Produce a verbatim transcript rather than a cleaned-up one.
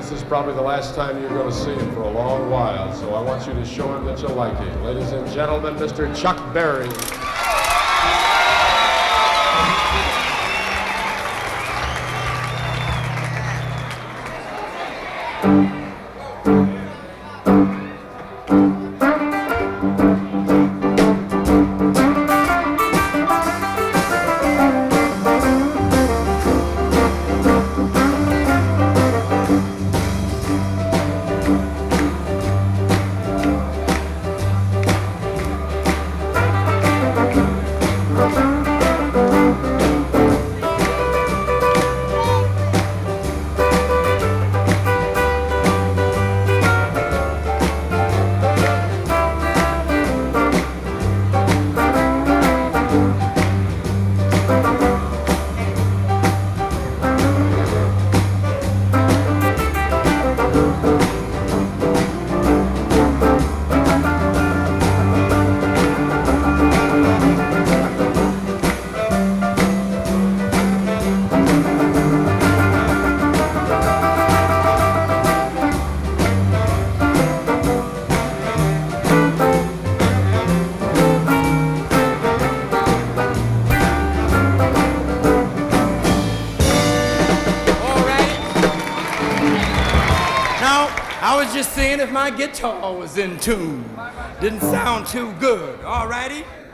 this is probably the last time you're going to see him for a long while, so I want you to show him that you like him. Ladies and gentlemen, Mister Chuck Berry. I was just seeing if my guitar was in tune. Didn't sound too good. All righty?